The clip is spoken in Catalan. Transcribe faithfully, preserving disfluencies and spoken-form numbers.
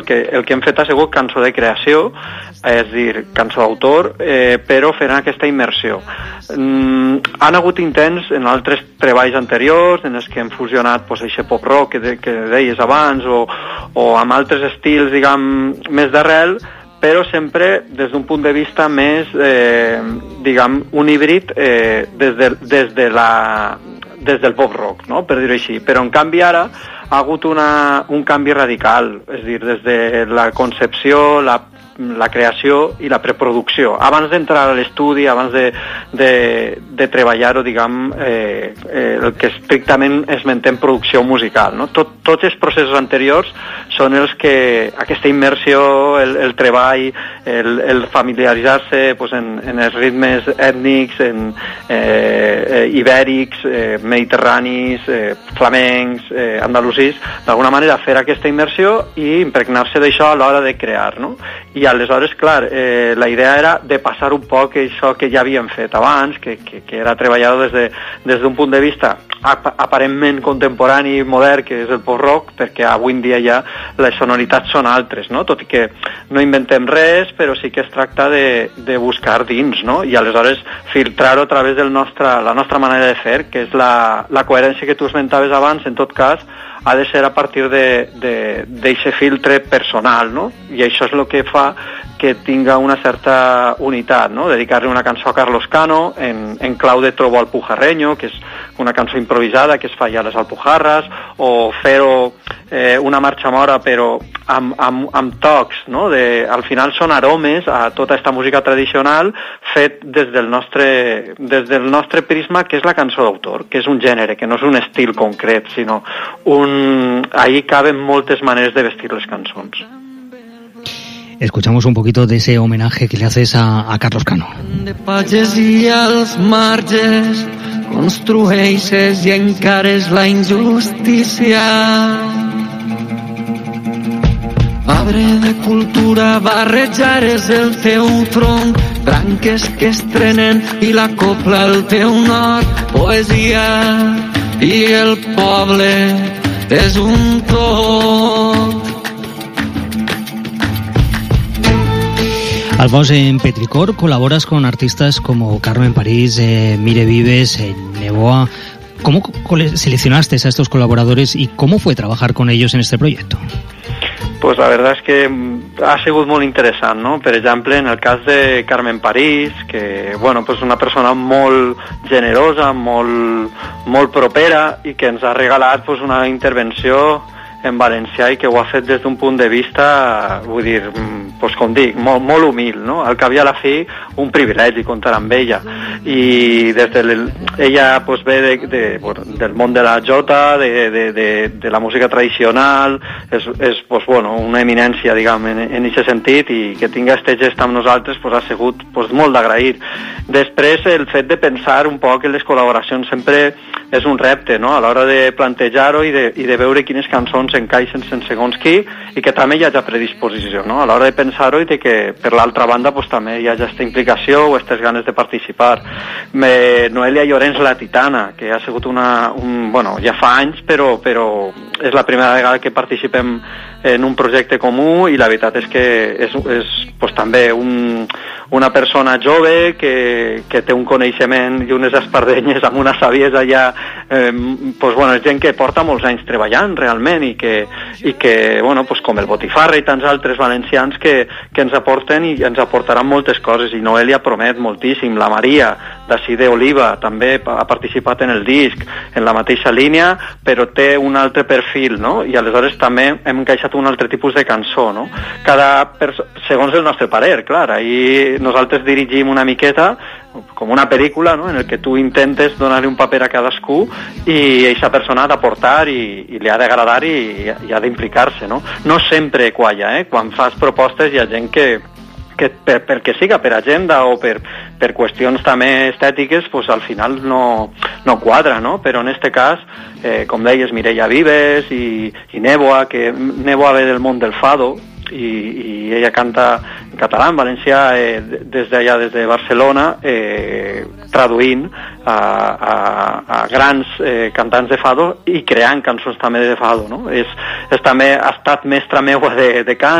que el que hem fet ha sigut cançó de creació, és a dir, cançó d'autor, eh, però fent aquesta immersió. Mm, han hagut intents en altres treballs anteriors, en els que hem fusionat pues, aquest pop-rock que, de, que deies abans, o, o amb altres estils, diguem, més d'arrel, però sempre des d'un punt de vista més, eh, diguem, un híbrid eh, des, de, des, de la, des del pop-rock, no? Per dir-ho així. Però, en canvi, ara ha hagut una, un canvi radical, és a dir, des de la concepció, la la creació i la preproducció. Abans d'entrar a l'estudi, abans de, de, de treballar-ho, diguem, eh, eh, el que estrictament esmentem producció musical, no? Tot, tots els processos anteriors són els que aquesta immersió, el, el treball, el, el familiaritzar-se pues, en, en els ritmes ètnics, en eh, eh, ibèrics, eh, mediterranis, eh, flamencs, eh, andalusís, d'alguna manera fer aquesta immersió i impregnar-se d'això a l'hora de crear, no? I aleshores, clar, eh, la idea era de passar un poc això que ja havíem fet abans, que, que, que era treballar des de, des d'un punt de vista ap aparentment contemporani i modern, que és el pop-rock, perquè avui en dia ja les sonoritats són altres, no? Tot i que no inventem res, però sí que es tracta de, de buscar dins, no? I aleshores filtrar-ho a través de la nostra manera de fer, que és la, la coherència que tu esmentaves abans, en tot cas, ha de ser a partir d'aquest filtre personal, no? I això és el que fa que tinga una certa unitat, no? Dedicar-li una cançó a Carlos Cano en, en clau de Trobo Alpujarreño, que és una cançó improvisada que es fa ja a les Alpujarras, o fer-ho eh, una marxa mora però amb, amb, amb tocs, no? De, al final són aromes a tota aquesta música tradicional fet des del nostre, des del nostre prisma, que és la cançó d'autor, que és un gènere, que no és un estil concret, sinó un... ahí caben moltes maneres de vestir les cançons. Escuchamos un poquito de ese homenaje que le haces a, a Carlos Cano. De pagesia als marges construeixes i encares la injustícia. Arbre de cultura barrejares el teu tronc, branques que estrenen i la copla el teu nord, poesia i el poble és un tot. Alfons, en Petricor colaboras con artistas como Carmen París, eh, Mire Vives, eh, Neboa. ¿Cómo seleccionaste a estos colaboradores y cómo fue trabajar con ellos en este proyecto? Pues la verdad es que ha sigut molt interessant, no? Per exemple, en el cas de Carmen París, que, bueno, pues una persona molt generosa, molt, molt propera i que ens ha regalat pues, una intervenció en valencià i que ho ha fet des d'un punt de vista, vull dir, pues, com dic, molt, molt humil, no? Al cap i a la fi, un privilegi comptar amb ella. I des de ella pues, ve de, de, bueno, del món de la jota, de, de, de, de la música tradicional, és, és pues, bueno, una eminència, diguem, en aquest sentit, i que tinga aquest gest amb nosaltres pues, ha sigut pues, molt d'agrair. Després, el fet de pensar un poc en les col·laboracions sempre és un repte, no? A l'hora de plantejar-ho i, de, i de veure quines cançons encaixen en segons qui i que també hi hagi predisposició, no? A l'hora de pensar-ho i de que per l'altra banda pues, també hi hagi aquesta implicació o aquestes ganes de participar. Me, Noelia Llorens, la Titana, que ha sigut una... Un, bueno, ja fa anys, però, però és la primera vegada que participem en un projecte comú i la veritat és que és, és pues, també un, una persona jove que, que té un coneixement i unes espardenyes amb una saviesa ja eh, pues, bueno, és gent que porta molts anys treballant realment i que, i que bueno, pues, com el Botifarra i tants altres valencians que, que ens aporten i ens aportaran moltes coses i Noelia promet moltíssim. La Maria d'ací d'Oliva també ha participat en el disc en la mateixa línia però té un altre perfil, no? I aleshores també hem encaixat un altre tipus de cançó, no? Cada segons el nostre parer, clar, ahí nosaltres dirigim una miqueta com una pel·lícula, no? En el que tu intentes donar-li un paper a cadascú i aquesta persona ha d'aportar i, i li ha d'agradar i, i ha d'implicar-se, no? No sempre qualla, eh? Quan fas propostes hi ha gent que que per, per que siga per agenda o per, per qüestions també estètiques, pues al final no, no quadra, no? Però en este cas, eh, com deies, Mireia Vives i, i Neboa, que Neboa ve del món del fado, i, i ella canta en català, en valencià, eh, des d'allà, des de Barcelona, eh, traduint a, a, a grans eh, cantants de fado i creant cançons també de fado, no? És, és també, ha estat mestra meua de, de cant,